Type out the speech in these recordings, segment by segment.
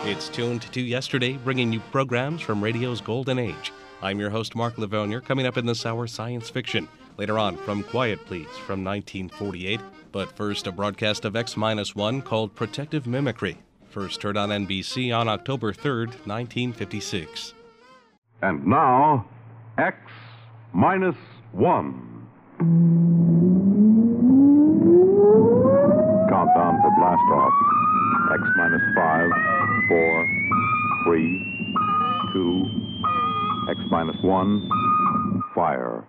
It's Tuned to Yesterday, bringing you programs from radio's golden age. I'm your host, Mark Livonia. Coming up in this hour, science fiction. Later on, From Quiet Please, from 1948. But first, a broadcast of X-1 called Protective Mimicry. First heard on NBC on October 3rd, 1956. And now, X-1. Countdown for blast off. X-5, 4, 3, 2, X-1, fire.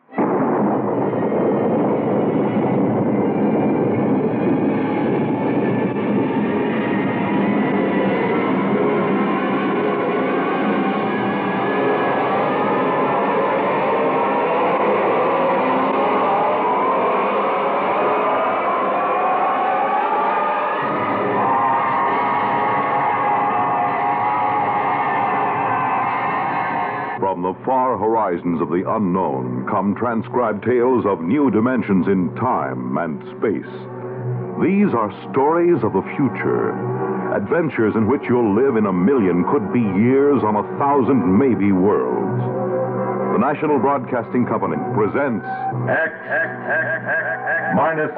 From the far horizons of the unknown come transcribed tales of new dimensions in time and space. These are stories of the future, adventures in which you'll live in a million, could be years, on 1,000 maybe worlds. The National Broadcasting Company presents X minus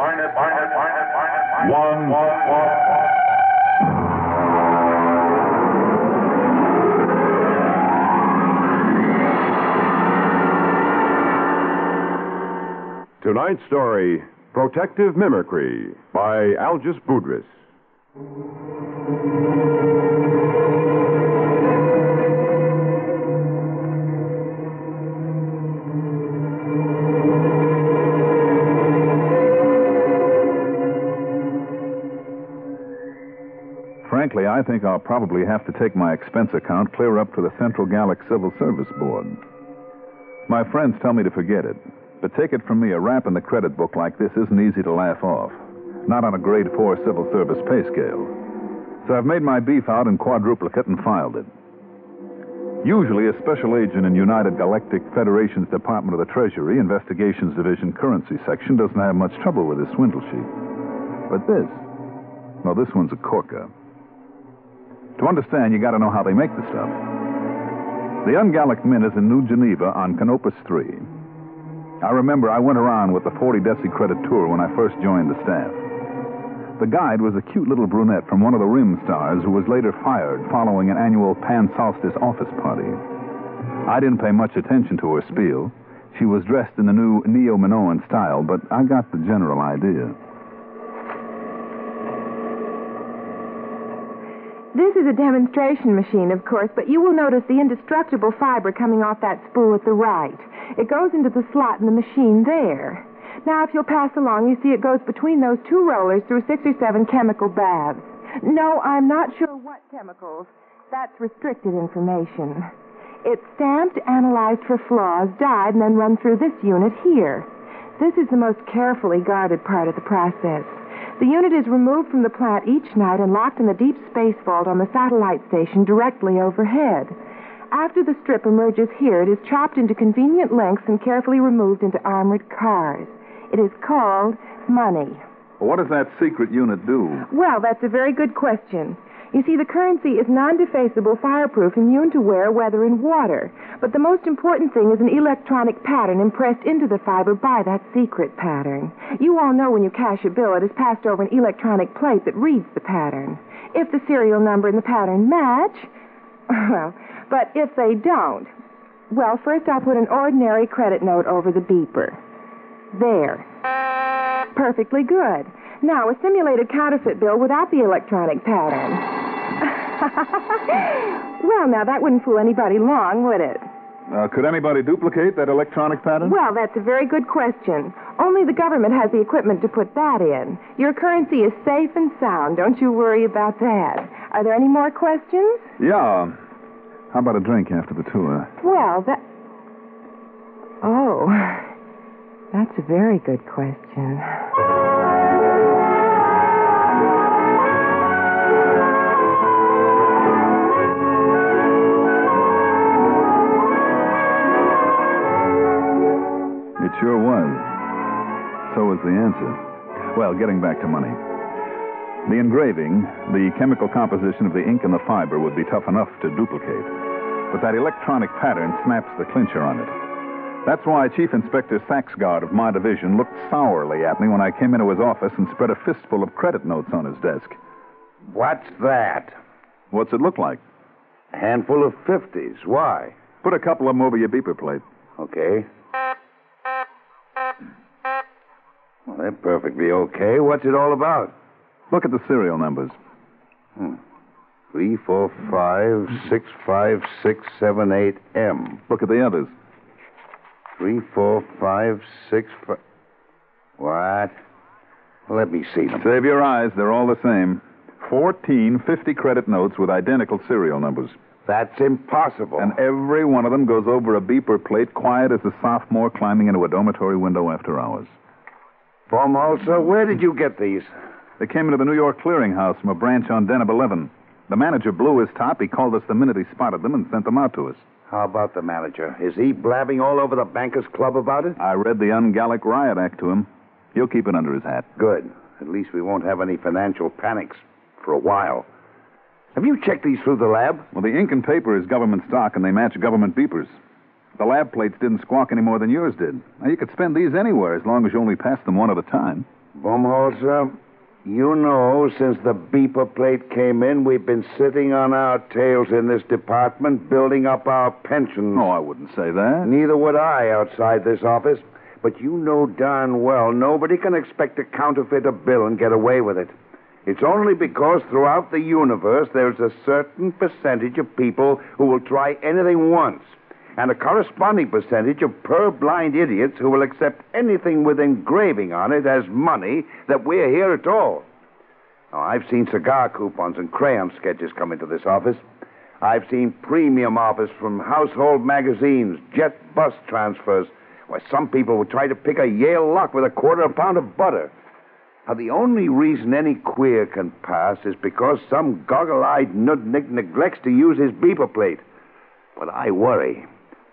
one. Tonight's story, Protective Mimicry, by Algis Budrys. Frankly, I think I'll probably have to take my expense account clear up to the Central Gallic Civil Service Board. My friends tell me to forget it. But take it from me, a rap in the credit book like this isn't easy to laugh off. Not on a grade 4 civil service pay scale. So I've made my beef out in quadruplicate and filed it. Usually a special agent in United Galactic Federation's Department of the Treasury, Investigations Division, Currency Section doesn't have much trouble with this swindle sheet. But this one's a corker. To understand, you gotta know how they make the stuff. The Ungallic Mint is in New Geneva on Canopus 3. I remember I went around with the 40 Deci credit tour when I first joined the staff. The guide was a cute little brunette from one of the Rim stars who was later fired following an annual Pan Solstice office party. I didn't pay much attention to her spiel. She was dressed in the new Neo-Minoan style, but I got the general idea. This is a demonstration machine, of course, but you will notice the indestructible fiber coming off that spool at the right. It goes into the slot in the machine there. Now, if you'll pass along, you see it goes between those two rollers through 6 or 7 chemical baths. No, I'm not sure what chemicals. That's restricted information. It's stamped, analyzed for flaws, dyed, and then run through this unit here. This is the most carefully guarded part of the process. The unit is removed from the plant each night and locked in the deep space vault on the satellite station directly overhead. After the strip emerges here, it is chopped into convenient lengths and carefully removed into armored cars. It is called money. Well, what does that secret unit do? Well, that's a very good question. You see, the currency is non-defaceable, fireproof, immune to wear, weather, and water. But the most important thing is an electronic pattern impressed into the fiber by that secret pattern. You all know when you cash a bill, it is passed over an electronic plate that reads the pattern. If the serial number and the pattern match, well, but if they don't, well, first I'll put an ordinary credit note over the beeper. There. Perfectly good. Now, a simulated counterfeit bill without the electronic pattern. Well, now, that wouldn't fool anybody long, would it? Could anybody duplicate that electronic pattern? Well, that's a very good question. Only the government has the equipment to put that in. Your currency is safe and sound. Don't you worry about that. Are there any more questions? Yeah. How about a drink after the tour? Well, Oh, that's a very good question. It sure was. So was the answer. Well, getting back to money. The engraving, the chemical composition of the ink and the fiber would be tough enough to duplicate. But that electronic pattern snaps the clincher on it. That's why Chief Inspector Saxgard of my division looked sourly at me when I came into his office and spread a fistful of credit notes on his desk. What's that? What's it look like? A handful of 50s. Why? Put a couple of them over your beeper plate. Okay. Well, they're perfectly okay. What's it all about? Look at the serial numbers. 3, 4, 5, 6, 5, 6, 7, 8, M. Look at the others. 3, 4, 5, 6, 5... What? Let me see them. Save your eyes. They're all the same. 14 50-credit notes with identical serial numbers. That's impossible. And every one of them goes over a beeper plate quiet as a sophomore climbing into a dormitory window after hours. Baumholzer, where did you get these? They came into the New York clearinghouse from a branch on Denham 11. The manager blew his top. He called us the minute he spotted them and sent them out to us. How about the manager? Is he blabbing all over the Bankers Club about it? I read the Un-Gallic Riot Act to him. He'll keep it under his hat. Good. At least we won't have any financial panics for a while. Have you checked these through the lab? Well, the ink and paper is government stock, and they match government beepers. The lab plates didn't squawk any more than yours did. Now, you could spend these anywhere as long as you only pass them one at a time. Baumholzer, you know, since the beeper plate came in, we've been sitting on our tails in this department, building up our pensions. Oh, I wouldn't say that. Neither would I outside this office. But you know darn well nobody can expect to counterfeit a bill and get away with it. It's only because throughout the universe there's a certain percentage of people who will try anything once, and a corresponding percentage of purblind idiots who will accept anything with engraving on it as money that we're here at all. Now, I've seen cigar coupons and crayon sketches come into this office. I've seen premium offers from household magazines, jet bus transfers, where some people would try to pick a Yale lock with a quarter of a pound of butter. Now, the only reason any queer can pass is because some goggle-eyed nudnik neglects to use his beeper plate. But I worry.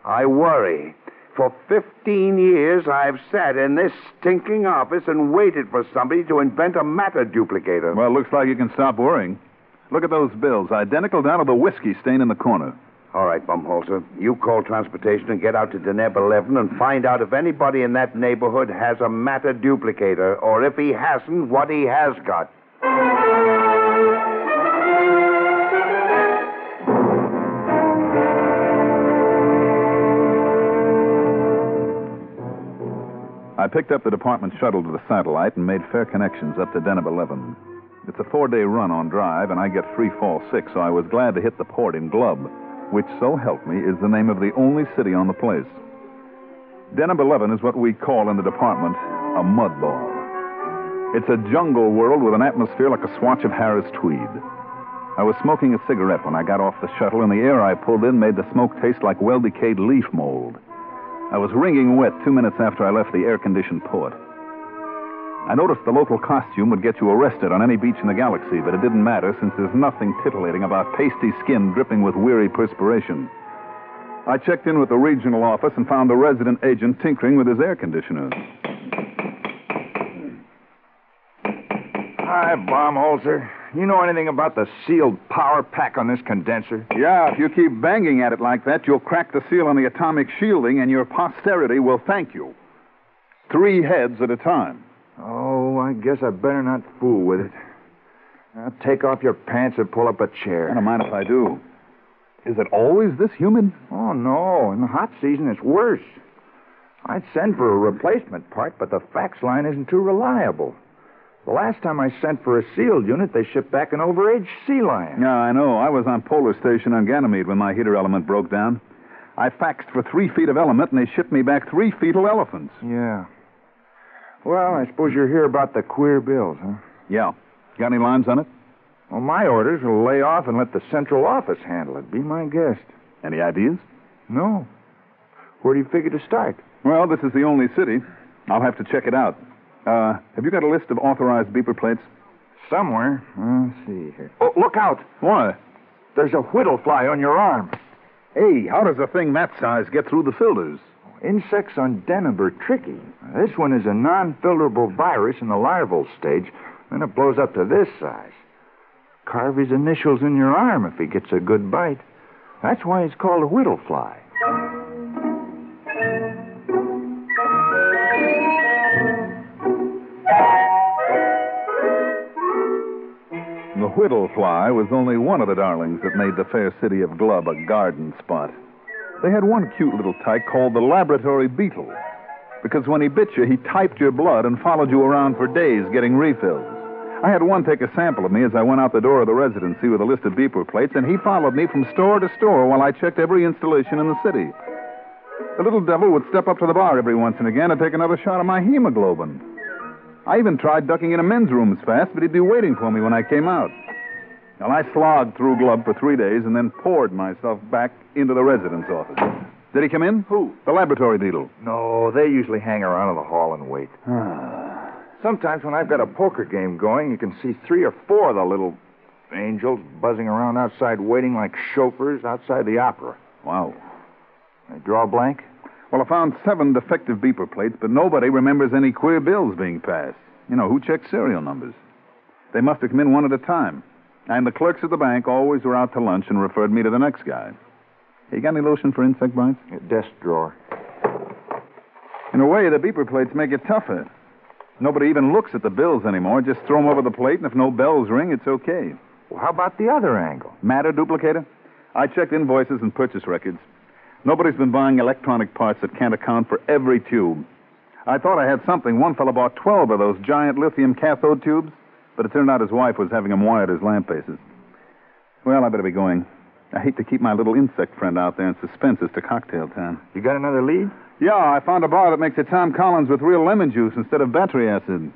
For 15 years, I've sat in this stinking office and waited for somebody to invent a matter duplicator. Well, looks like you can stop worrying. Look at those bills, identical down to the whiskey stain in the corner. All right, Baumholzer, you call transportation and get out to Deneb 11 and find out if anybody in that neighborhood has a matter duplicator, or if he hasn't, what he has got. I picked up the department shuttle to the satellite and made fair connections up to Denham 11. It's a 4-day run on drive, and I get free fall 6, so I was glad to hit the port in Glub, which, so help me, is the name of the only city on the place. Denham 11 is what we call in the department a mud ball. It's a jungle world with an atmosphere like a swatch of Harris tweed. I was smoking a cigarette when I got off the shuttle, and the air I pulled in made the smoke taste like well-decayed leaf mold. I was wringing wet 2 minutes after I left the air-conditioned port. I noticed the local costume would get you arrested on any beach in the galaxy, but it didn't matter since there's nothing titillating about pasty skin dripping with weary perspiration. I checked in with the regional office and found the resident agent tinkering with his air conditioner. Hi, Baumholzer. You know anything about the sealed power pack on this condenser? Yeah, if you keep banging at it like that, you'll crack the seal on the atomic shielding, and your posterity will thank you. 3 heads at a time. Oh, I guess I better not fool with it. Now, take off your pants and pull up a chair. I don't mind if I do. Is it always this humid? Oh, no. In the hot season, it's worse. I'd send for a replacement part, but the fax line isn't too reliable. The last time I sent for a sealed unit, they shipped back an overaged sea lion. Yeah, I know. I was on Polar Station on Ganymede when my heater element broke down. I faxed for 3 feet of element, and they shipped me back 3 fetal elephants. Yeah. Well, I suppose you're here about the queer bills, huh? Yeah. Got any lines on it? Well, my orders will lay off and let the central office handle it. Be my guest. Any ideas? No. Where do you figure to start? Well, this is the only city. I'll have to check it out. Have you got a list of authorized beeper plates? Somewhere. Let's see here. Oh, look out. Why? There's a whittlefly on your arm. Hey, how does a thing that size get through the filters? Insects on Denham are tricky. This one is a non-filterable virus in the larval stage, Then it blows up to this size. Carve his initials in your arm if he gets a good bite. That's why he's called a whittle fly. The whittle fly was only one of the darlings that made the fair city of Glub a garden spot. They had one cute little tyke called the laboratory beetle, because when he bit you, he typed your blood and followed you around for days getting refills. I had one take a sample of me as I went out the door of the residency with a list of beeper plates, and he followed me from store to store while I checked every installation in the city. The little devil would step up to the bar every once and again and take another shot of my hemoglobin. I even tried ducking into men's rooms fast, but he'd be waiting for me when I came out. Well, I slogged through Glub for 3 days and then poured myself back into the residence office. Did he come in? Who? The laboratory beetle. No, they usually hang around in the hall and wait. Sometimes when I've got a poker game going, you can see 3 or 4 of the little angels buzzing around outside waiting like chauffeurs outside the opera. Wow. They draw a blank? Well, I found 7 defective beeper plates, but nobody remembers any queer bills being passed. You know, who checks serial numbers? They must have come in one at a time. And the clerks at the bank always were out to lunch and referred me to the next guy. Hey, you got any lotion for insect bites? Desk drawer. In a way, the beeper plates make it tougher. Nobody even looks at the bills anymore. Just throw them over the plate, and if no bells ring, it's okay. Well, how about the other angle? Matter duplicator? I checked invoices and purchase records. Nobody's been buying electronic parts that can't account for every tube. I thought I had something. One fellow bought 12 of those giant lithium cathode tubes, but it turned out his wife was having them wired as lamp bases. Well, I better be going. I hate to keep my little insect friend out there in suspense as to cocktail time. You got another lead? Yeah, I found a bar that makes a Tom Collins with real lemon juice instead of battery acid.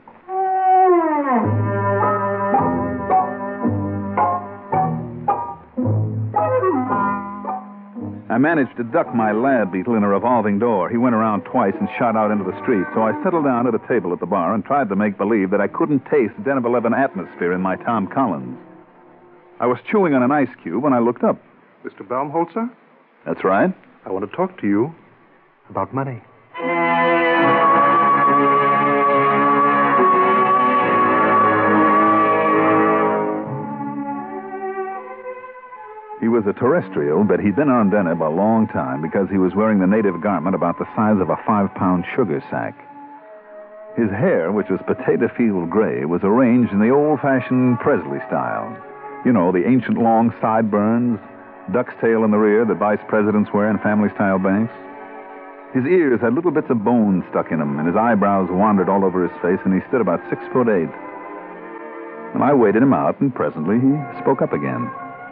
I managed to duck my lab beetle in a revolving door. He went around twice and shot out into the street, so I settled down at a table at the bar and tried to make believe that I couldn't taste Den of 11 atmosphere in my Tom Collins. I was chewing on an ice cube when I looked up. Mr. Baumholzer? That's right. I want to talk to you about money. He was a terrestrial, but he'd been on Deneb a long time because he was wearing the native garment about the size of a 5-pound sugar sack. His hair, which was potato field gray, was arranged in the old-fashioned Presley style. You know, the ancient long sideburns, duck's tail in the rear that vice presidents wear in family-style banks. His ears had little bits of bone stuck in them, and his eyebrows wandered all over his face, and he stood about 6'8". And I waited him out, and presently he spoke up again.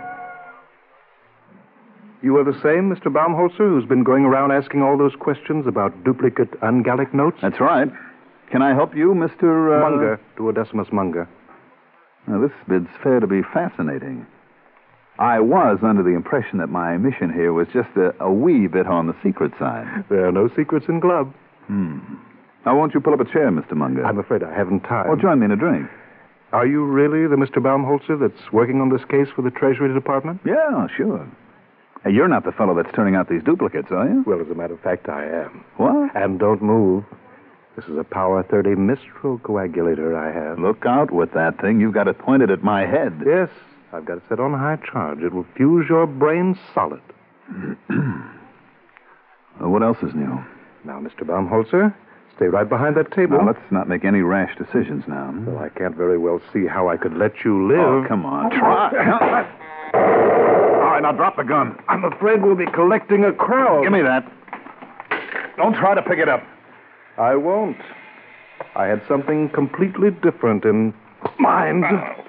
You are the same Mr. Baumholzer who's been going around asking all those questions about duplicate ungallic notes? That's right. Can I help you, Mr. Munger, Duodecimus Munger. Now, this bids fair to be fascinating. I was under the impression that my mission here was just a wee bit on the secret side. There are no secrets in Glub. Now, won't you pull up a chair, Mr. Munger? I'm afraid I haven't time. Well, join me in a drink. Are you really the Mr. Baumholzer that's working on this case for the Treasury Department? Yeah, sure. Hey, you're not the fellow that's turning out these duplicates, are you? Well, as a matter of fact, I am. What? And don't move. This is a Power 30 Mistral coagulator I have. Look out with that thing. You've got it pointed at my head. Yes, I've got it set on high charge. It will fuse your brain solid. Well, what else is new? Now, Mr. Baumholzer, stay right behind that table. Now, let's not make any rash decisions now. Well, I can't very well see how I could let you live. Oh, come on. Try. All right, now drop the gun. I'm afraid we'll be collecting a crowd. Give me that. Don't try to pick it up. I won't. I had something completely different in mind.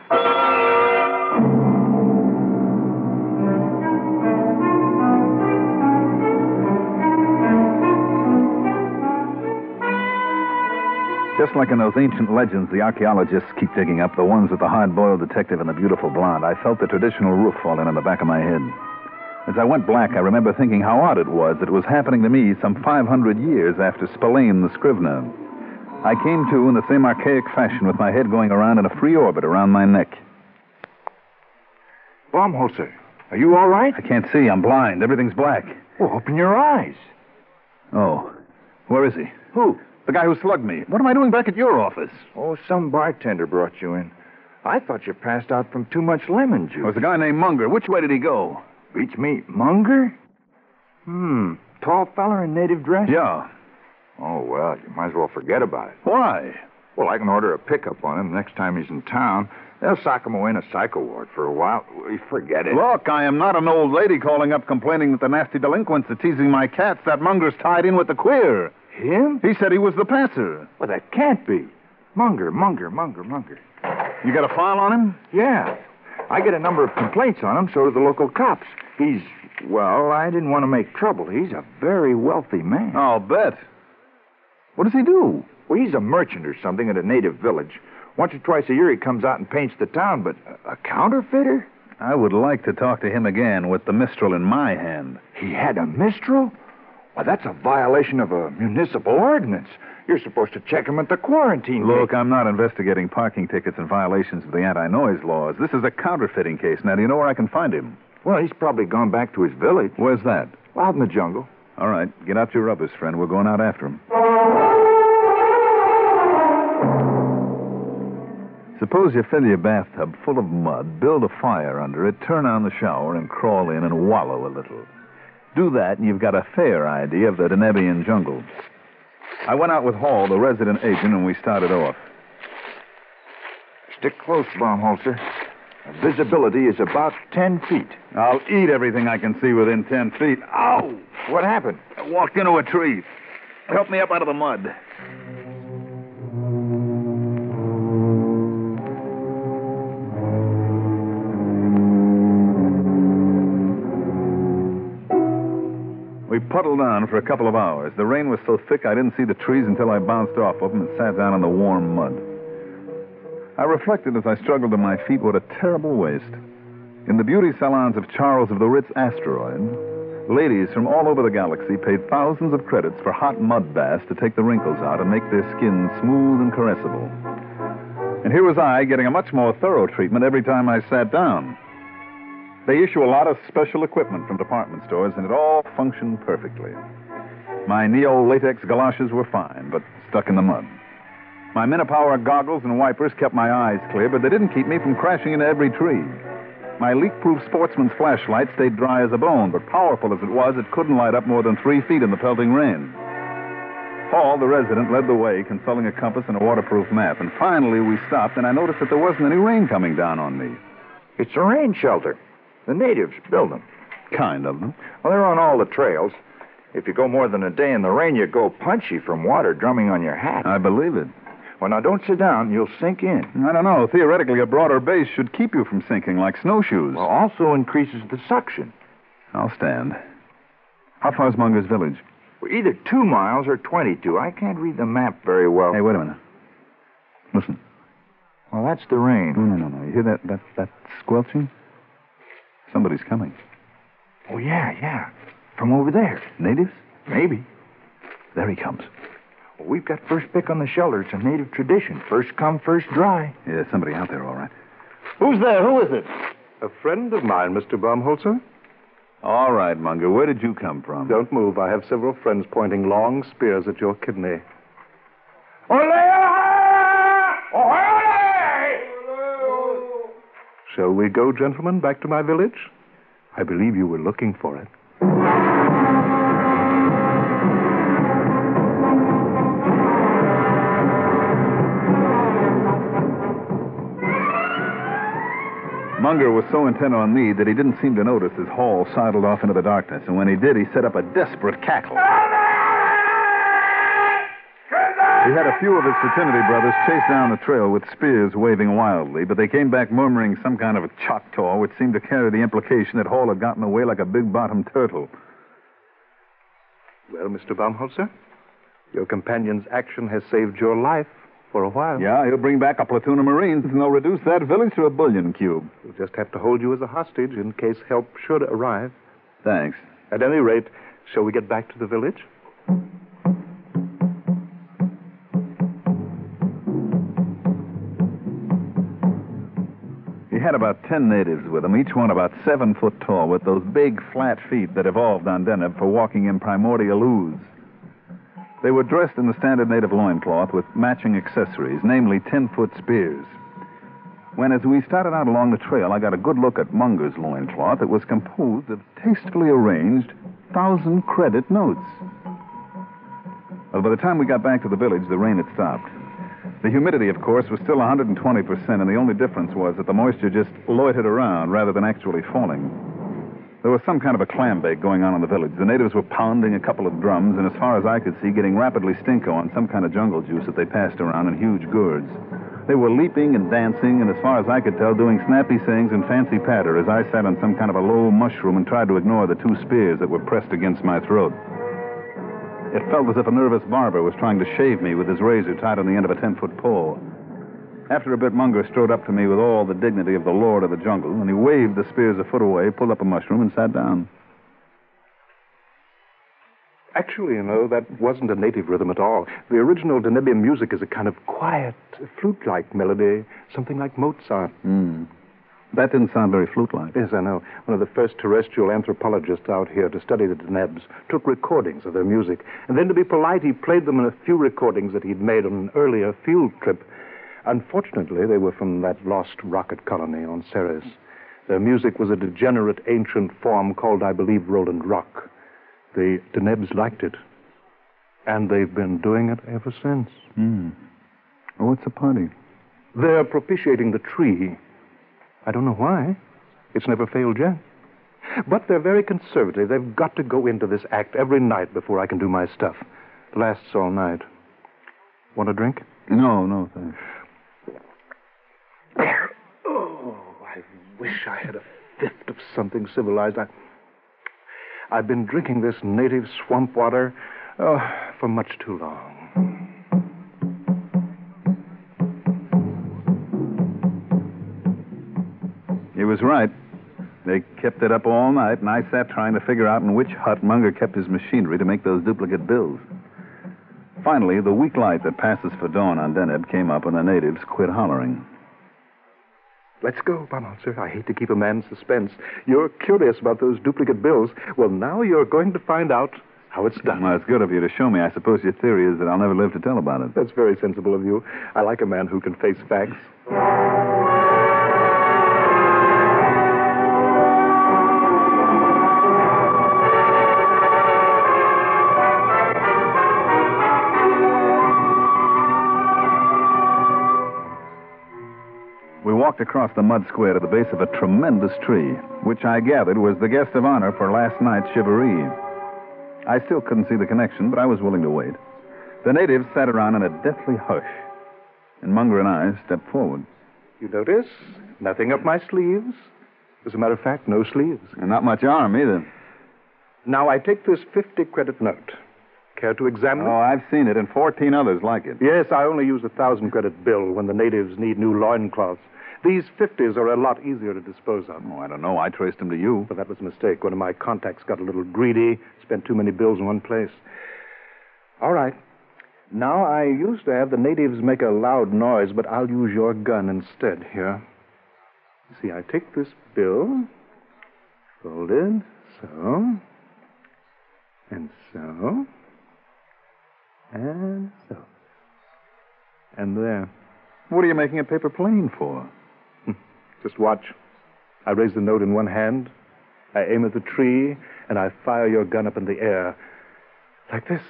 Just like in those ancient legends the archaeologists keep digging up, the ones with the hard-boiled detective and the beautiful blonde, I felt the traditional roof fall in on the back of my head. As I went black, I remember thinking how odd it was that it was happening to me some 500 years after Spillane the Scrivener. I came to in the same archaic fashion with my head going around in a free orbit around my neck. Baumholzer, are you all right? I can't see. I'm blind. Everything's black. Well, open your eyes. Oh. Where is he? Who? The guy who slugged me. What am I doing back at your office? Oh, some bartender brought you in. I thought you passed out from too much lemon juice. It was a guy named Munger. Which way did he go? Beats me. Munger? Tall feller in native dress? Yeah. Oh, well, you might as well forget about it. Why? Well, I can order a pickup on him next time he's in town. They'll sock him away in a psycho ward for a while. Forget it. Look, I am not an old lady calling up complaining that the nasty delinquents are teasing my cats. That Munger's tied in with the queer. Him? He said he was the passer. Well, that can't be. Munger. You got a file on him? Yeah. I get a number of complaints on him, so do the local cops. Well, I didn't want to make trouble. He's a very wealthy man. I'll bet. What does he do? Well, he's a merchant or something at a native village. Once or twice a year he comes out and paints the town, but a counterfeiter? I would like to talk to him again with the Mistral in my hand. He had a Mistral? Why, that's a violation of a municipal ordinance. You're supposed to check him at the quarantine gate. Look, I'm not investigating parking tickets and violations of the anti-noise laws. This is a counterfeiting case. Now, do you know where I can find him? Well, he's probably gone back to his village. Where's that? Out in the jungle. All right, get out your rubbers, friend. We're going out after him. Suppose you fill your bathtub full of mud, build a fire under it, turn on the shower, and crawl in and wallow a little. Do that, and you've got a fair idea of the Denebian jungle. I went out with Hall, the resident agent, and we started off. Stick close, Baumholzer. Visibility is about 10 feet. I'll eat everything I can see within 10 feet. Ow! What happened? I walked into a tree. Help me up out of the mud. We puddled on for a couple of hours. The rain was so thick I didn't see the trees until I bounced off of them and sat down in the warm mud. I reflected as I struggled to my feet what a terrible waste. In the beauty salons of Charles of the Ritz Asteroid, ladies from all over the galaxy paid thousands of credits for hot mud baths to take the wrinkles out and make their skin smooth and caressable. And here was I getting a much more thorough treatment every time I sat down. They issue a lot of special equipment from department stores, and it all functioned perfectly. My neo-latex galoshes were fine, but stuck in the mud. My Minipower goggles and wipers kept my eyes clear, but they didn't keep me from crashing into every tree. My leak-proof sportsman's flashlight stayed dry as a bone, but powerful as it was, it couldn't light up more than 3 feet in the pelting rain. Paul, the resident, led the way, consulting a compass and a waterproof map, and finally we stopped, and I noticed that there wasn't any rain coming down on me. It's a rain shelter. The natives build them. Kind of them. Well, they're on all the trails. If you go more than a day in the rain, you go punchy from water drumming on your hat. I believe it. Well, now, don't sit down. You'll sink in. I don't know. Theoretically, a broader base should keep you from sinking like snowshoes. Well, also increases the suction. I'll stand. How far is Munger's village? Well, either 2 miles or 22. I can't read the map very well. Hey, wait a minute. Listen. Well, that's the rain. No. You hear that squelching? Somebody's coming. Oh, yeah. From over there. Natives? Maybe. There he comes. Well, we've got first pick on the shelter. It's a native tradition. First come, first dry. Yeah, there's somebody out there, all right. Who's there? Who is it? A friend of mine, Mr. Baumholzer. All right, Munger. Where did you come from? Don't move. I have several friends pointing long spears at your kidney. Shall we go, gentlemen, back to my village? I believe you were looking for it. Munger was so intent on me that he didn't seem to notice as Hall sidled off into the darkness, and when he did, he set up a desperate cackle. We had a few of his fraternity brothers chase down the trail with spears waving wildly, but they came back murmuring some kind of a Choctaw, which seemed to carry the implication that Hall had gotten away like a big-bottomed turtle. Well, Mr. Baumholzer, your companion's action has saved your life for a while. Yeah, he'll bring back a platoon of Marines, and they'll reduce that village to a bullion cube. We'll just have to hold you as a hostage in case help should arrive. Thanks. At any rate, shall we get back to the village? He had about 10 natives with him, each one about 7 foot tall, with those big, flat feet that evolved on Deneb for walking in primordial ooze. They were dressed in the standard native loincloth with matching accessories, namely 10-foot spears. When, as we started out along the trail, I got a good look at Munger's loincloth, it was composed of tastefully arranged 1,000-credit notes. Well, by the time we got back to the village, the rain had stopped. The humidity, of course, was still 120%, and the only difference was that the moisture just loitered around rather than actually falling. There was some kind of a clam bake going on in the village. The natives were pounding a couple of drums, and as far as I could see, getting rapidly stinko on some kind of jungle juice that they passed around in huge gourds. They were leaping and dancing, and as far as I could tell, doing snappy sayings and fancy patter as I sat on some kind of a low mushroom and tried to ignore the 2 spears that were pressed against my throat. It felt as if a nervous barber was trying to shave me with his razor tied on the end of a 10-foot pole. After a bit, Munger strode up to me with all the dignity of the lord of the jungle, and he waved the spears a foot away, pulled up a mushroom, and sat down. Actually, that wasn't a native rhythm at all. The original Danebian music is a kind of quiet, flute-like melody, something like Mozart. That didn't sound very flute-like. Yes, I know. One of the first terrestrial anthropologists out here to study the Denebs took recordings of their music, and then to be polite, he played them in a few recordings that he'd made on an earlier field trip. Unfortunately, they were from that lost rocket colony on Ceres. Their music was a degenerate ancient form called, I believe, Roland Rock. The Denebs liked it, and they've been doing it ever since. Oh, what's the party? They're propitiating the tree. I don't know why. It's never failed yet. But they're very conservative. They've got to go into this act every night before I can do my stuff. It lasts all night. Want a drink? No, thanks. Oh, I wish I had a fifth of something civilized. I've been drinking this native swamp water for much too long. He was right. They kept it up all night, and I sat trying to figure out in which hut Munger kept his machinery to make those duplicate bills. Finally, the weak light that passes for dawn on Deneb came up, and the natives quit hollering. Let's go, Baumholzer. I hate to keep a man in suspense. You're curious about those duplicate bills. Well, now you're going to find out how it's done. Well, it's good of you to show me. I suppose your theory is that I'll never live to tell about it. That's very sensible of you. I like a man who can face facts. We walked across the mud square to the base of a tremendous tree, which I gathered was the guest of honor for last night's shivaree. I still couldn't see the connection, but I was willing to wait. The natives sat around in a deathly hush, and Munger and I stepped forward. You notice? Nothing up my sleeves. As a matter of fact, no sleeves. And not much arm, either. Now, I take this 50-credit note. Care to examine it? Oh, I've seen it, and 14 others like it. Yes, I only use a 1,000-credit bill when the natives need new loincloths. These 50s are a lot easier to dispose of. Oh, I don't know. I traced them to you. But that was a mistake. One of my contacts got a little greedy, spent too many bills in one place. All right. Now, I used to have the natives make a loud noise, but I'll use your gun instead here. See, I take this bill, fold it, so, and so, and so, and there. What are you making a paper plane for? Just watch. I raise the note in one hand, I aim at the tree, and I fire your gun up in the air. Like this.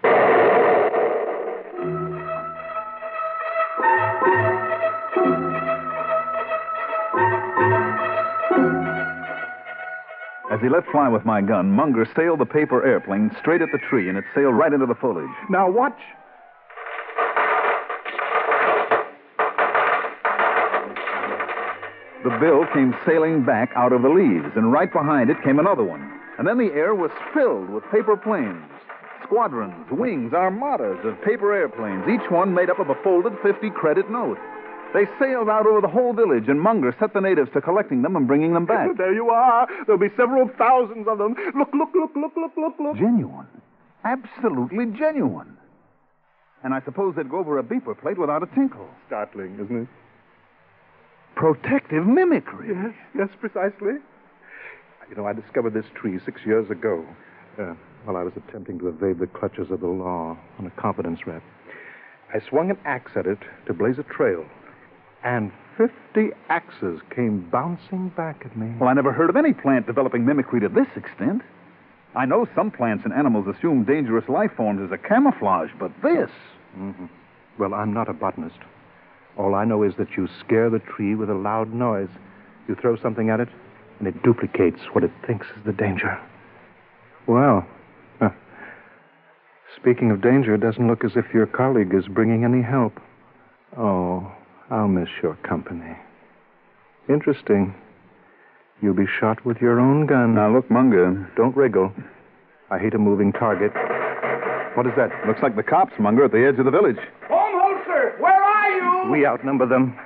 As he let fly with my gun, Munger sailed the paper airplane straight at the tree, and it sailed right into the foliage. Now watch. The bill came sailing back out of the leaves, and right behind it came another one. And then the air was filled with paper planes. Squadrons, wings, armadas of paper airplanes, each one made up of a folded 50-credit note. They sailed out over the whole village, and Munger set the natives to collecting them and bringing them back. There you are. There'll be several thousands of them. Look. Genuine. Absolutely genuine. And I suppose they'd go over a beeper plate without a tinkle. Startling, isn't it? Protective mimicry. Yes, precisely. You know, I discovered this tree 6 years ago. while I was attempting to evade the clutches of the law on a confidence rap. I swung an axe at it to blaze a trail, and 50 axes came bouncing back at me. Well, I never heard of any plant developing mimicry to this extent. I know some plants and animals assume dangerous life forms as a camouflage, but this... Mm-hmm. Well, I'm not a botanist. All I know is that you scare the tree with a loud noise. You throw something at it, and it duplicates what it thinks is the danger. Well, speaking of danger, it doesn't look as if your colleague is bringing any help. Oh, I'll miss your company. Interesting. You'll be shot with your own gun. Now, look, Munger. Don't wriggle. I hate a moving target. What is that? Looks like the cops, Munger, at the edge of the village. Holmholzer, where are you? We outnumber them.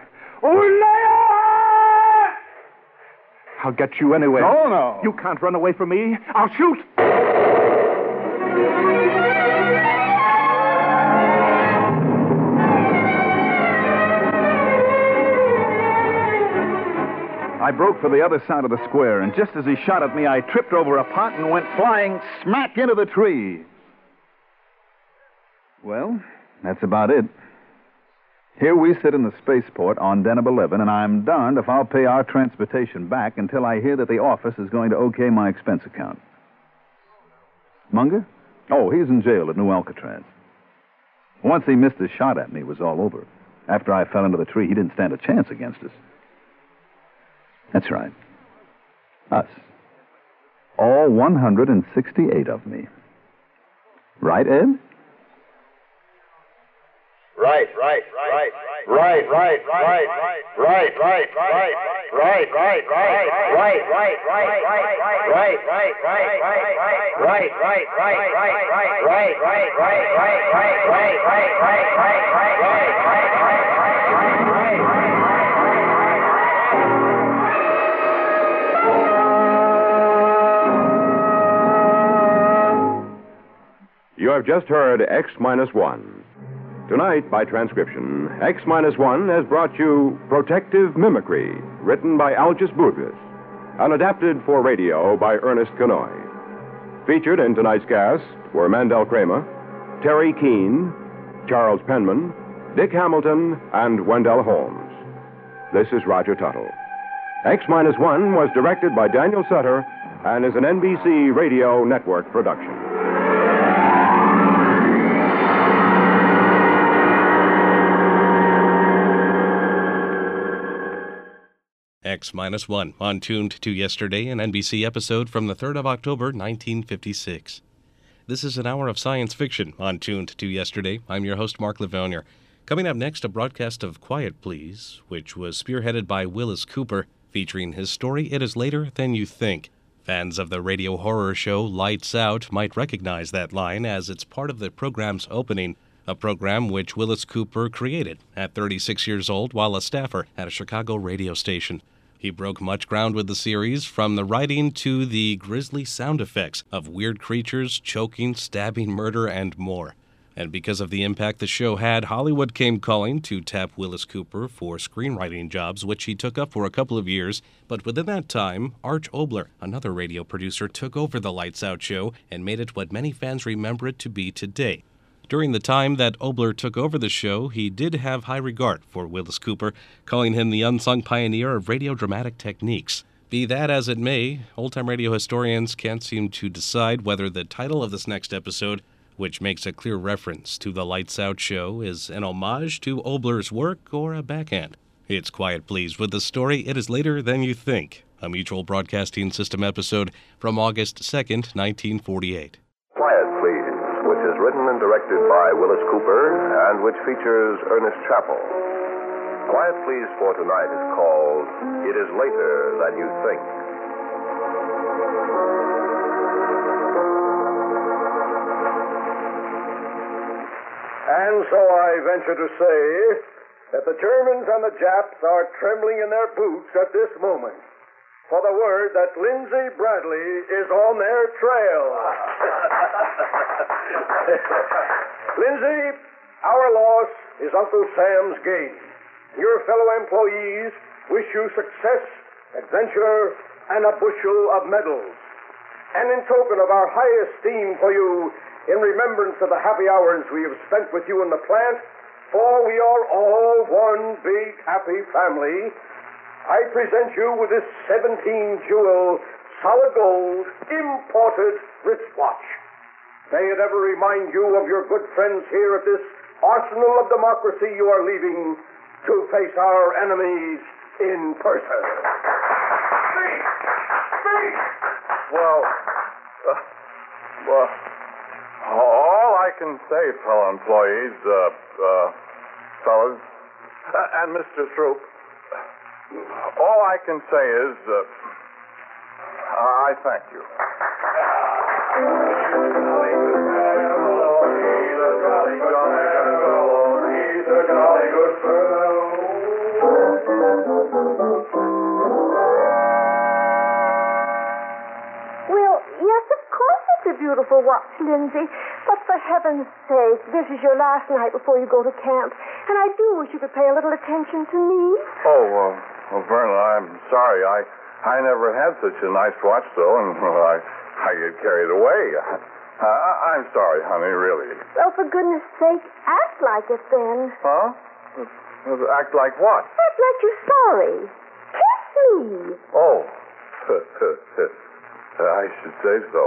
Ulea! I'll get you anyway. No. You can't run away from me. I'll shoot. I broke for the other side of the square, and just as he shot at me, I tripped over a pot and went flying smack into the tree. Well, that's about it. Here we sit in the spaceport on Deneb 11, and I'm darned if I'll pay our transportation back until I hear that the office is going to okay my expense account. Munger? Oh, he's in jail at New Alcatraz. Once he missed his shot at me, it was all over. After I fell into the tree, he didn't stand a chance against us. That's right. Us. All 168 of me. Right, Ed? Right. You have just heard X-1. Tonight, by transcription, X-1 has brought you Protective Mimicry, written by Algis Burgess, and adapted for radio by Ernest Kanoy. Featured in tonight's cast were Mandel Kramer, Terry Keane, Charles Penman, Dick Hamilton, and Wendell Holmes. This is Roger Tuttle. X-1 was directed by Daniel Sutter and is an NBC Radio Network production. X-1 on Tuned to Yesterday, an NBC episode from the 3rd of October, 1956. This is an hour of science fiction on Tuned to Yesterday. I'm your host, Mark Livonia. Coming up next, a broadcast of Quiet Please, which was spearheaded by Willis Cooper, featuring his story, It Is Later Than You Think. Fans of the radio horror show Lights Out might recognize that line as it's part of the program's opening, a program which Willis Cooper created at 36 years old while a staffer at a Chicago radio station. He broke much ground with the series, from the writing to the grisly sound effects of weird creatures, choking, stabbing, murder, and more. And because of the impact the show had, Hollywood came calling to tap Willis Cooper for screenwriting jobs, which he took up for a couple of years. But within that time, Arch Obler, another radio producer, took over the Lights Out show and made it what many fans remember it to be today. During the time that Obler took over the show, he did have high regard for Willis Cooper, calling him the unsung pioneer of radio dramatic techniques. Be that as it may, old-time radio historians can't seem to decide whether the title of this next episode, which makes a clear reference to the Lights Out show, is an homage to Obler's work or a backhand. It's Quiet Please with the story It Is Later Than You Think, a Mutual Broadcasting System episode from August 2nd, 1948. Quiet Please, which is written and directed by Willis Cooper and which features Ernest Chappell. Quiet Please for tonight is called It Is Later Than You Think. And so I venture to say that the Germans and the Japs are trembling in their boots at this moment for the word that Lindsay Bradley is on their trail. Lindsay, our loss is Uncle Sam's gain. Your fellow employees wish you success, adventure, and a bushel of medals. and in token of our high esteem for you, in remembrance of the happy hours we have spent with you in the plant, for we are all one big happy family, I present you with this 17-jewel, solid gold, imported wristwatch. May it ever remind you of your good friends here at this arsenal of democracy you are leaving to face our enemies in person. Speak! Speak! Well, all I can say, fellow employees, fellas, and Mr. Throop, all I can say is, I thank you. Well, yes, of course it's a beautiful watch, Lindsay. But for heaven's sake, this is your last night before you go to camp. And I do wish you could pay a little attention to me. Oh, well, Verna, I'm sorry. I never had such a nice watch, though, and I get carried away. I'm sorry, honey, really. Well, for goodness sake, act like it then. Huh? Act like what? Act like you're sorry. Kiss me. Oh. I should say so.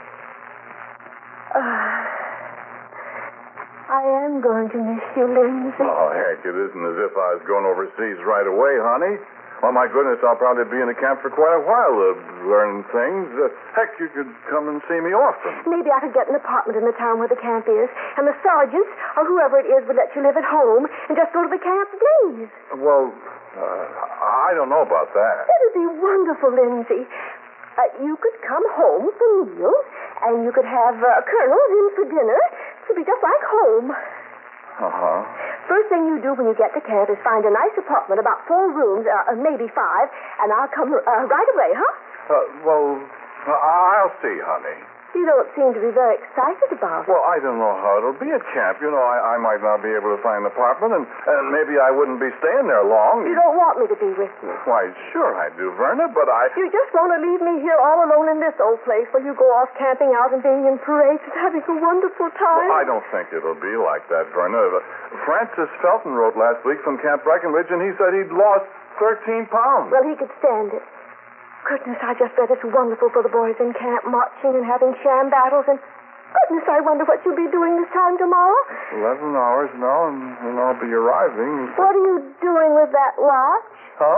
I am going to miss you, Lindsay. Oh, heck, it isn't as if I was going overseas right away, honey. Oh, my goodness, I'll probably be in the camp for quite a while learning things. Heck, you could come and see me often. Maybe I could get an apartment in the town where the camp is, and the sergeant, or whoever it is, would let you live at home and just go to the camp days. Well, I don't know about that. It would be wonderful, Lindsay. You could come home for meals, and you could have Colonel's in for dinner. It would be just like home. Uh-huh. First thing you do when you get to camp is find a nice apartment, about 4 rooms, maybe 5, and I'll come right away, huh? Well, I'll see, honey. You don't seem to be very excited about it. Well, I don't know how it'll be at camp. You know, I might not be able to find an apartment, and maybe I wouldn't be staying there long. You don't want me to be with you? Why, sure I do, Verna, but You just want to leave me here all alone in this old place while you go off camping out and being in parades and having a wonderful time? Well, I don't think it'll be like that, Verna. Francis Felton wrote last week from Camp Breckenridge, and he said he'd lost 13 pounds. Well, he could stand it. Goodness, I just bet it's wonderful for the boys in camp, marching and having sham battles, and goodness, I wonder what you'll be doing this time tomorrow. 11 hours now, and I'll be arriving. What are you doing with that watch? Huh?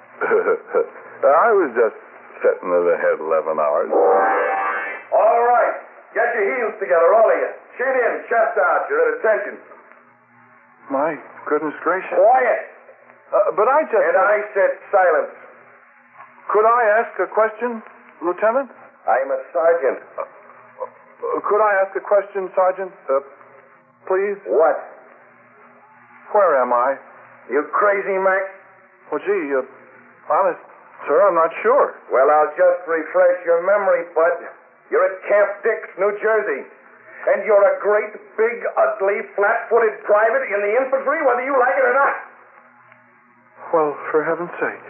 I was just setting it ahead 11 hours. All right. Get your heels together, all of you. Chin in, chest out. You're at attention. My goodness gracious. Quiet. But I just... And I said silence. Could I ask a question, Lieutenant? I'm a sergeant. Could I ask a question, Sergeant? Please? What? Where am I? You crazy, Mac? Well, gee, honest, sir, I'm not sure. Well, I'll just refresh your memory, Bud. You're at Camp Dix, New Jersey. And you're a great, big, ugly, flat-footed private in the infantry, whether you like it or not. Well, for heaven's sake.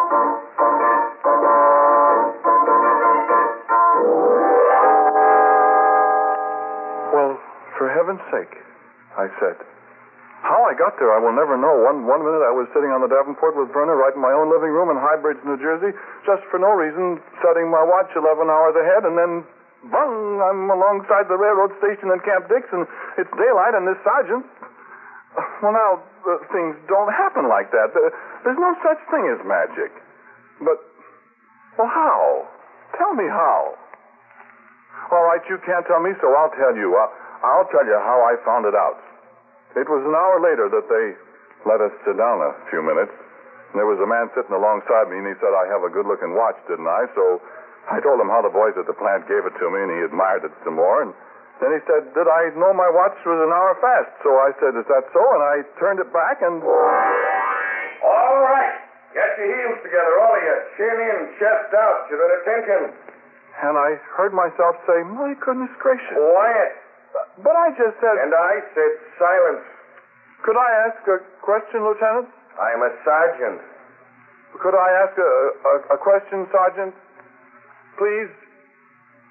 Well, for heaven's sake, I said. How I got there, I will never know. One minute I was sitting on the Davenport with Verna right in my own living room in High Bridge, New Jersey, just for no reason, setting my watch 11 hours ahead, and then, bung, I'm alongside the railroad station in Camp Dix, and it's daylight, and this sergeant... Well, now, things don't happen like that. There's no such thing as magic. But, well, how? Tell me how. All right, you can't tell me, so I'll tell you. I'll tell you how I found it out. It was an hour later that they let us sit down a few minutes. And there was a man sitting alongside me, and he said, I have a good-looking watch, didn't I? So I told him how the boys at the plant gave it to me, and he admired it some more. And then he said, did I know my watch was an hour fast? So I said, is that so? And I turned it back, and... All right. Get your heels together, all of you. Chin in, chest out. You're at attention. And I heard myself say, my goodness gracious. Quiet. But I just said... And I said silence. Could I ask a question, Lieutenant? I'm a sergeant. Could I ask a question, Sergeant? Please?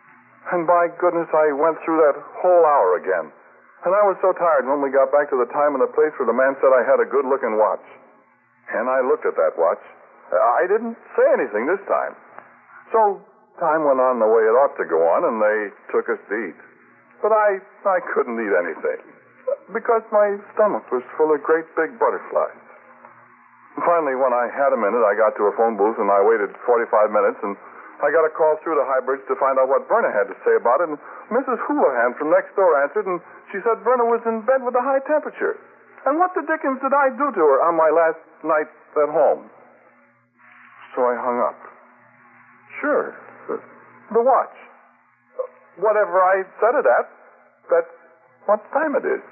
And by goodness, I went through that whole hour again. And I was so tired when we got back to the time and the place where the man said I had a good-looking watch. And I looked at that watch. I didn't say anything this time. So time went on the way it ought to go on, and they took us to eat. But I couldn't eat anything because my stomach was full of great big butterflies. And finally, when I had a minute, I got to a phone booth, and I waited 45 minutes, and I got a call through to Highbridge to find out what Verna had to say about it, and Mrs. Houlihan from next door answered, and she said Verna was in bed with a high temperature. And what the dickens did I do to her on my last night at home? So I hung up. Sure, the watch. Whatever I set it at, that's what time it is.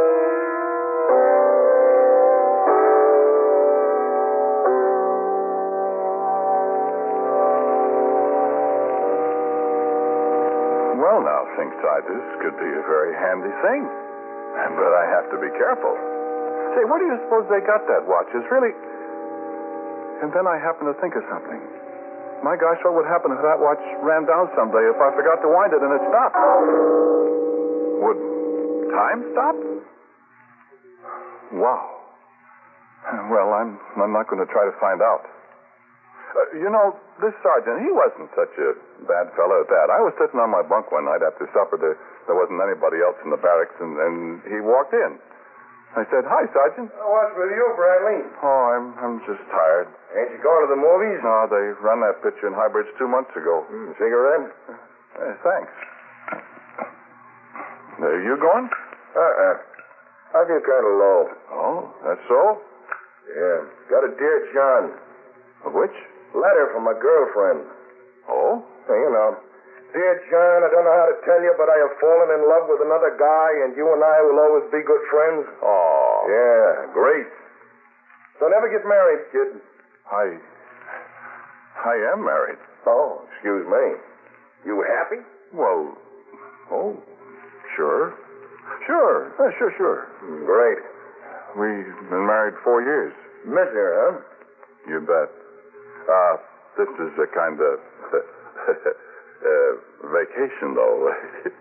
Well, now, thinks I, this could be a very handy thing. But I have to be careful. Say, where do you suppose they got that watch? It's really... And then I happened to think of something. My gosh, what would happen if that watch ran down someday if I forgot to wind it and it stopped? Would time stop? Wow. Well, I'm not going to try to find out. This sergeant, he wasn't such a bad fellow at that. I was sitting on my bunk one night after supper. There wasn't anybody else in the barracks, and he walked in. I said, "Hi, Sergeant." What's with you, Bradley? Oh, I'm just tired. Ain't you going to the movies? No, they ran that picture in Highbridge 2 months ago. Cigarette? Thanks. Are you going? I feel kind of low. Oh, that's so? Yeah. Got a Dear John. Which? Letter from my girlfriend. Oh? Dear John, I don't know how to tell you, but I have fallen in love with another guy, and you and I will always be good friends. Oh. Yeah, great. So never get married, kid. I am married. Oh, excuse me. You happy? Well, sure. Sure. Great. We've been married 4 years. Miss her, huh? You bet. This is a kind of vacation, though.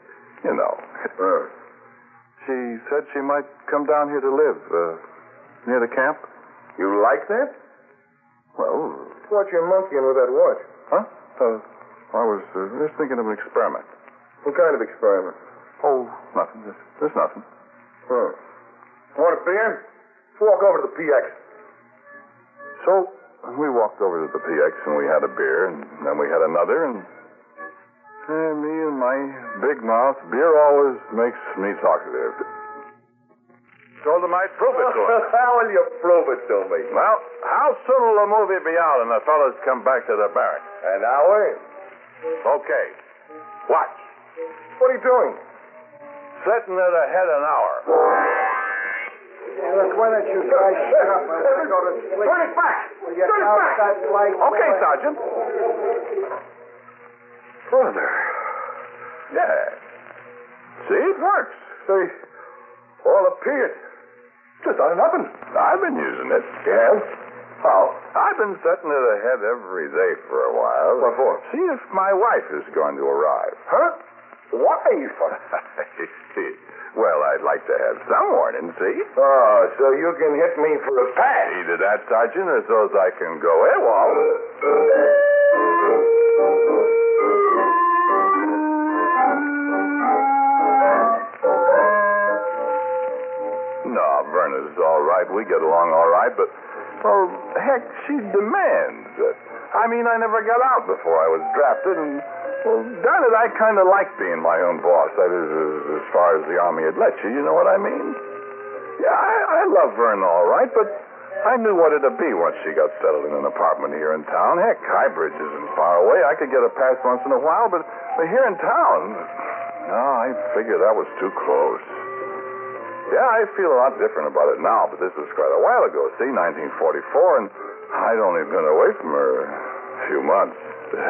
She said she might come down here to live near the camp. You like that? Well, What you monkeying with that watch? huh? I was just thinking of an experiment. What kind of experiment? Oh, nothing. Just nothing. Huh. Want a beer? Let's walk over to the PX. So we walked over to the PX and we had a beer, and then we had another, and me and my big mouth, beer always makes me talkative. Told him I'd prove it to him. How will you prove it to me? Well, how soon will the movie be out and the fellas come back to the barracks? An hour? Okay. Watch. What are you doing? Setting it ahead an hour. Look, why don't you guys stop? I'm going to go to sleep. Turn it back! Will you count that light? Okay, Sergeant. Brother. Yeah. See, it works. They all appeared. Just out of nothing. I've been using it. Yeah? How? I've been setting it ahead every day for a while. What for? See if my wife is going to arrive. Huh? Wife? Well, I'd like to have some warning, see? Oh, so you can hit me for a pass. Either that, Sergeant, or so as I can go AWOL. No, Verna's all right. We get along all right, but, well, heck, she demands it. I mean, I never got out before I was drafted, and, well, darn it, I kind of like being my own boss. That is, as far as the Army had let you know what I mean? Yeah, I love Verna all right, but I knew what it'd be once she got settled in an apartment here in town. Heck, Highbridge isn't far away. I could get a pass once in a while, but here in town, no, I figured that was too close. Yeah, I feel a lot different about it now, but this was quite a while ago. See, 1944, and I'd only been away from her a few months.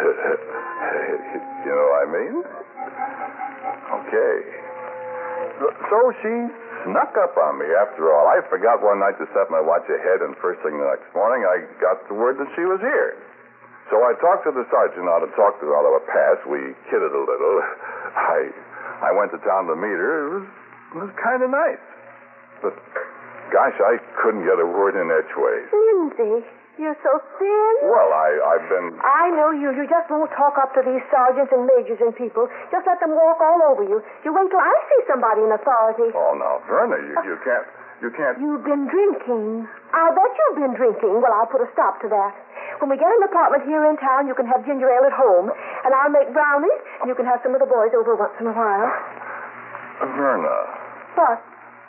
You know what I mean? Okay. So she snuck up on me after all. I forgot one night to set my watch ahead, and first thing the next morning, I got the word that she was here. So I talked to the sergeant out and talked out of a pass. We kidded a little. I went to town to meet her. It was kind of nice. But, gosh, I couldn't get a word in edgeways. Lindsay, you're so thin. Well, I've been... I know you. You just won't talk up to these sergeants and majors and people. Just let them walk all over you. You wait till I see somebody in authority. Oh, now, Verna, you can't... You can't... You've been drinking. I'll bet you've been drinking. Well, I'll put a stop to that. When we get an apartment here in town, you can have ginger ale at home, and I'll make brownies, and you can have some of the boys over once in a while. Verna. What?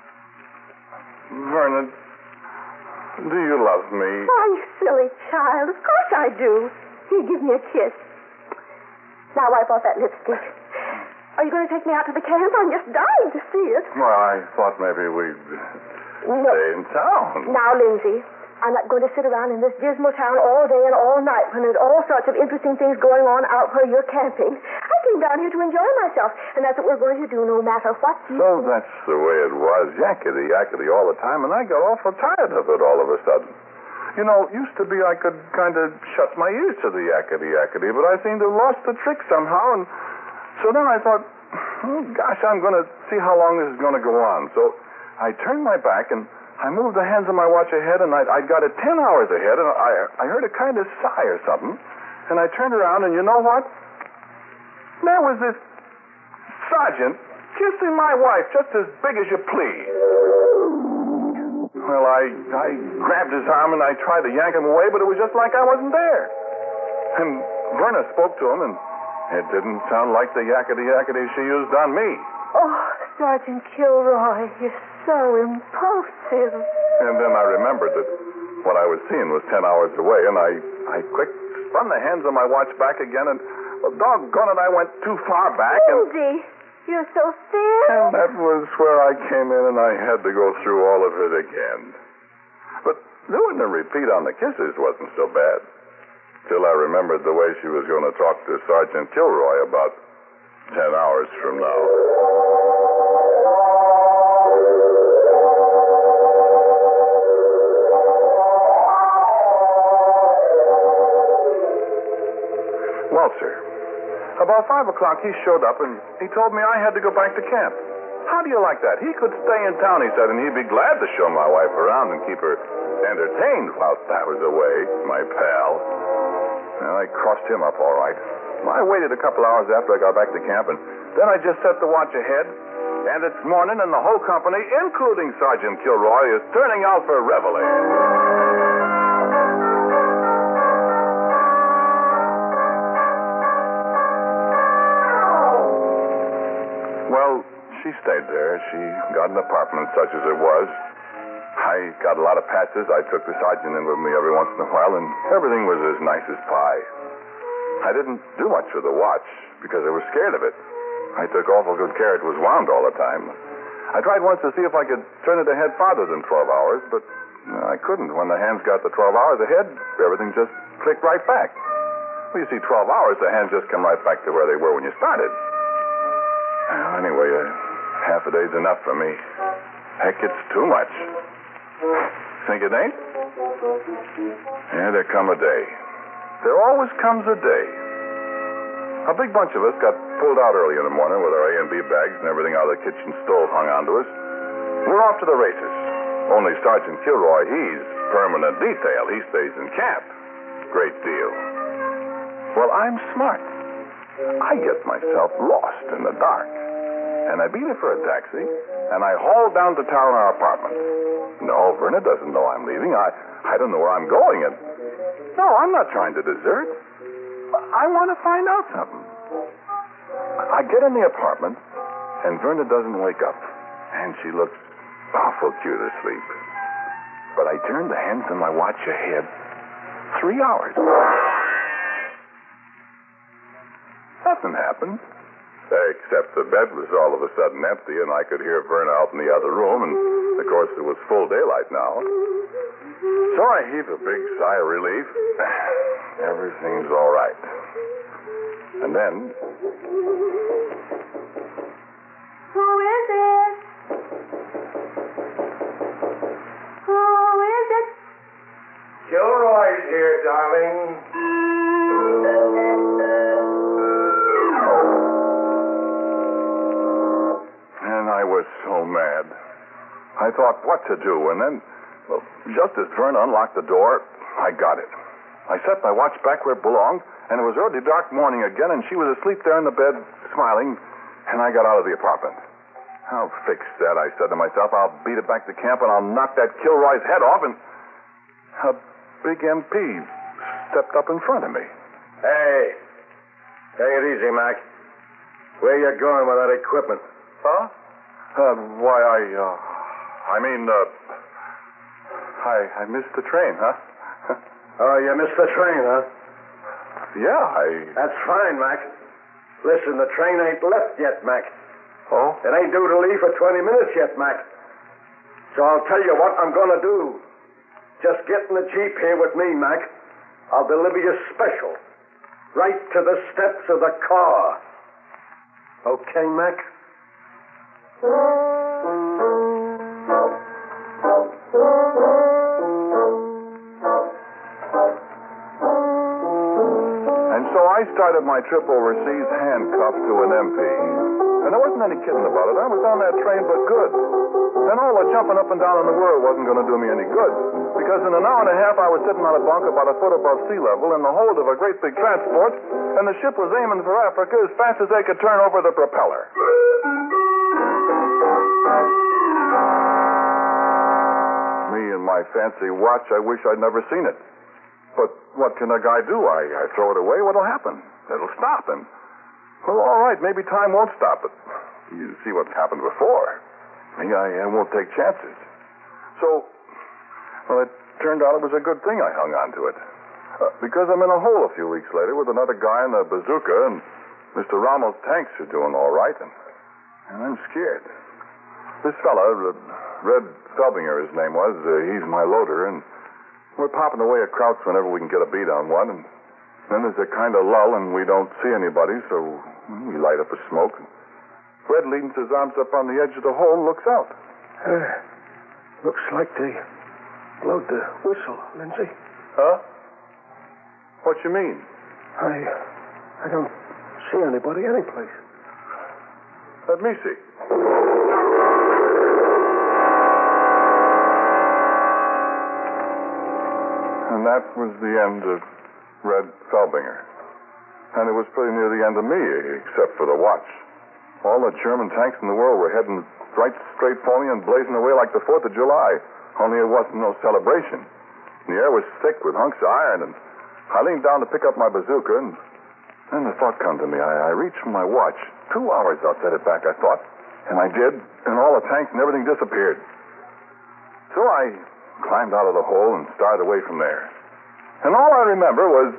Verna, do you love me? Oh, you silly child. Of course I do. Here, give me a kiss. Now wipe off that lipstick. Are you going to take me out to the camp? I'm just dying to see it. Well, I thought maybe we'd stay in town. Now, Lindsay, I'm not going to sit around in this dismal town all day and all night when there's all sorts of interesting things going on out where you're camping. I came down here to enjoy myself, and that's what we're going to do no matter what you So that's the way it was, yakety all the time, and I got awful tired of it all of a sudden. You know, used to be I could kind of shut my ears to the yakety, but I seemed to have lost the trick somehow, and so then I thought, oh, gosh, I'm going to see how long this is going to go on. So I turned my back, and I moved the hands of my watch ahead, and I got it 10 hours ahead, and I heard a kind of sigh or something, and I turned around, and you know what? There was this sergeant kissing my wife just as big as you please. Well, I grabbed his arm, and I tried to yank him away, but it was just like I wasn't there. And Verna spoke to him, and it didn't sound like the yakety she used on me. Oh, Sergeant Kilroy, you're so impulsive. And then I remembered that what I was seeing was 10 hours away, and I quick spun the hands of my watch back again, and, well, doggone it, I went too far back. Lindsay, you're so thin. And that was where I came in, and I had to go through all of it again. But doing the repeat on the kisses wasn't so bad, till I remembered the way she was going to talk to Sergeant Kilroy about 10 hours from now. Well, sir, about 5 o'clock he showed up, and he told me I had to go back to camp. How do you like that? He could stay in town, he said, and he'd be glad to show my wife around and keep her entertained whilst I was away, my pal. Well, I crossed him up all right. I waited a couple hours after I got back to camp, and then I just set the watch ahead. And it's morning, and the whole company, including Sergeant Kilroy, is turning out for reveille. Well, she stayed there. She got an apartment such as it was. I got a lot of patches. I took the sergeant in with me every once in a while, and everything was as nice as pie. I didn't do much with the watch because I was scared of it. I took awful good care it was wound all the time. I tried once to see if I could turn it ahead farther than 12 hours, but I couldn't. When the hands got to 12 hours ahead, everything just clicked right back. Well, you see, 12 hours, the hands just come right back to where they were when you started. Well, anyway, half a day's enough for me. Heck, it's too much. Think it ain't? Yeah, there come a day. There always comes a day. A big bunch of us got pulled out early in the morning with our A&B bags and everything out of the kitchen stove hung onto us. We're off to the races. Only Sergeant Kilroy, he's permanent detail. He stays in camp. Great deal. Well, I'm smart. I get myself lost in the dark. And I beat it for a taxi, and I haul down to town our apartment. No, Verna doesn't know I'm leaving. I don't know where I'm going, and no, I'm not trying to desert. I want to find out something. I get in the apartment, and Verna doesn't wake up, and she looks awful cute asleep. But I turn the hands on my watch ahead 3 hours. Nothing happened, except the bed was all of a sudden empty, and I could hear Verna out in the other room, and of course it was full daylight now. So I heave a big sigh of relief. Everything's all right. And then... Who is it? Who is it? Kilroy's here, darling. I thought what to do, and then, well, just as Verna unlocked the door, I got it. I set my watch back where it belonged, and it was early dark morning again, and she was asleep there in the bed, smiling, and I got out of the apartment. I'll fix that, I said to myself. I'll beat it back to camp, and I'll knock that Kilroy's head off, and a big MP stepped up in front of me. Hey, take it easy, Mac. Where you going with that equipment? Huh? I missed the train, huh? Oh, you missed the train, huh? Yeah, That's fine, Mac. Listen, the train ain't left yet, Mac. Oh? It ain't due to leave for 20 minutes yet, Mac. So I'll tell you what I'm going to do. Just get in the Jeep here with me, Mac. I'll deliver you special. Right to the steps of the car. Okay, Mac? And so I started my trip overseas handcuffed to an MP. And there wasn't any kidding about it. I was on that train for good. And all the jumping up and down in the world wasn't going to do me any good. Because in an hour and a half, I was sitting on a bunk about a foot above sea level in the hold of a great big transport, and the ship was aiming for Africa as fast as they could turn over the propeller. Me and my fancy watch, I wish I'd never seen it. But what can a guy do? I throw it away, what'll happen? It'll stop, and well, all right, maybe time won't stop it. You see what's happened before. Me, I won't take chances. So, well, it turned out it was a good thing I hung on to it. Because I'm in a hole a few weeks later with another guy in a bazooka, and Mr. Rommel's tanks are doing all right, and I'm scared. This fella, Red Felbinger, his name was, he's my loader, and we're popping away at Krauts whenever we can get a beat on one, and then there's a kind of lull, and we don't see anybody, so we light up a smoke. Red leans his arms up on the edge of the hole and looks out. Looks like they blowed the whistle, Lindsay. Huh? What you mean? I don't see anybody anyplace. Let me see. And that was the end of Red Felbinger. And it was pretty near the end of me, except for the watch. All the German tanks in the world were heading right straight for me and blazing away like the 4th of July, only it wasn't no celebration. The air was thick with hunks of iron, and I leaned down to pick up my bazooka, and then the thought come to me. I reached for my watch. 2 hours I'll set it back, I thought. And I did, and all the tanks and everything disappeared. So I climbed out of the hole and started away from there. And all I remember was...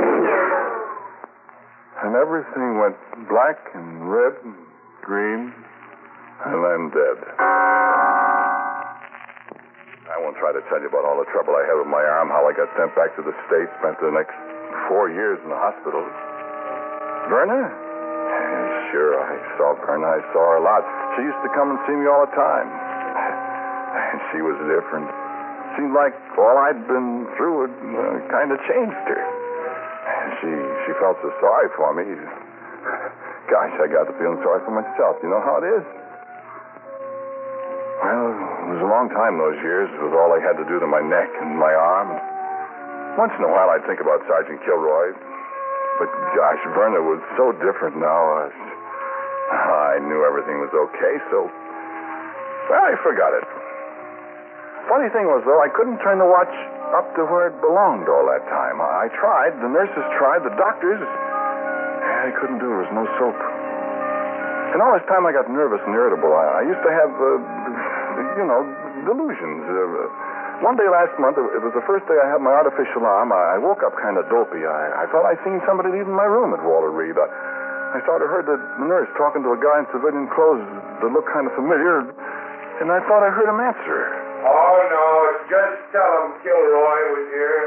And everything went black and red and green and then dead. I won't try to tell you about all the trouble I had with my arm, how I got sent back to the States, spent the next 4 years in the hospital. Verna? Sure, I saw Verna. I saw her a lot. She used to come and see me all the time. And she was different. Seemed like all I'd been through had kind of changed her. She felt so sorry for me. Gosh, I got to feeling sorry for myself. You know how it is? Well, it was a long time those years with all I had to do to my neck and my arm. Once in a while I'd think about Sergeant Kilroy. But gosh, Verna was so different now. I knew everything was okay, so I forgot it. Funny thing was, though, I couldn't turn the watch up to where it belonged all that time. I tried. The nurses tried. The doctors. I couldn't do it. There was no soap. And all this time I got nervous and irritable. I used to have, delusions. One day last month, it was the first day I had my artificial arm. I woke up kind of dopey. I thought I'd seen somebody leaving my room at Walter Reed. I sort of heard the nurse talking to a guy in civilian clothes that looked kind of familiar, and I thought I heard him answer her. Oh, no, just tell him Kilroy was here.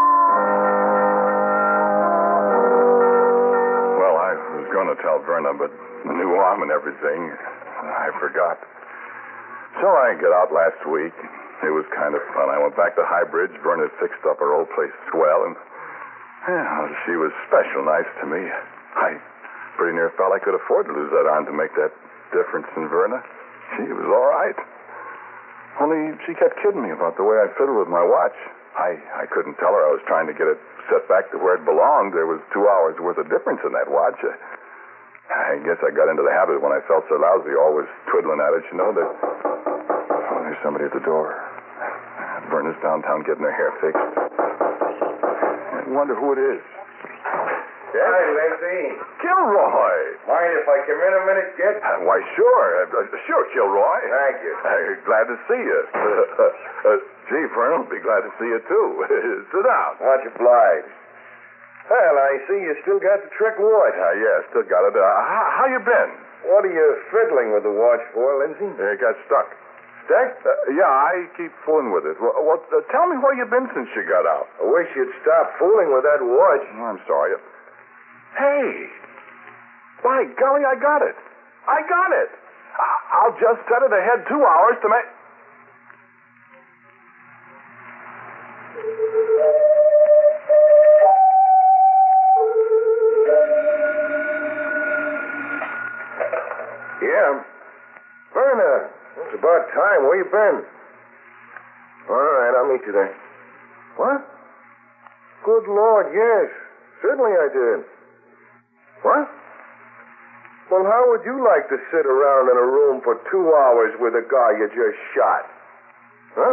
Well, I was going to tell Verna, but the new arm and everything, I forgot. So I got out last week. It was kind of fun. I went back to High Bridge. Verna fixed up her old place swell, and she was special nice to me. I pretty near felt I could afford to lose that arm to make that difference in Verna. She was all right. Only she kept kidding me about the way I fiddled with my watch. I couldn't tell her I was trying to get it set back to where it belonged. There was 2 hours worth of difference in that watch. I guess I got into the habit when I felt so lousy, always twiddling at it, that... Oh, there's somebody at the door. Verna's downtown getting her hair fixed. I wonder who it is. Yes? Hi, Lindsay. Kilroy! Mind if I come in a minute, kid? Why, sure. Sure, Kilroy. Thank you. Glad to see you. Gee, Vern will be glad to see you, too. Sit down. Much obliged. Well, I see you still got the trick watch. Yeah, still got it. How you been? What are you fiddling with the watch for, Lindsay? It got stuck. Stuck? Yeah, I keep fooling with it. Tell me where you been since you got out. I wish you'd stop fooling with that watch. Oh, I'm sorry. Hey! By golly, I got it. I got it. I'll just set it ahead 2 hours to make... Yeah. Verna, it's about time. Where you been? All right, I'll meet you there. What? Good Lord, yes. Certainly I did. What? Well, how would you like to sit around in a room for 2 hours with a guy you just shot? Huh?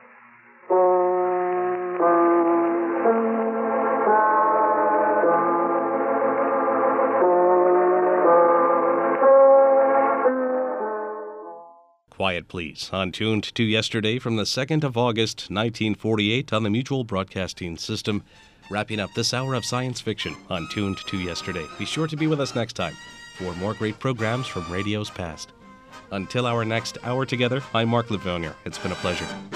Quiet Please, on Tuned to Yesterday from the 2nd of August, 1948 on the Mutual Broadcasting System. Wrapping up this hour of science fiction on Tuned to Yesterday. Be sure to be with us next time for more great programs from radio's past. Until our next hour together, I'm Mark Livonia. It's been a pleasure.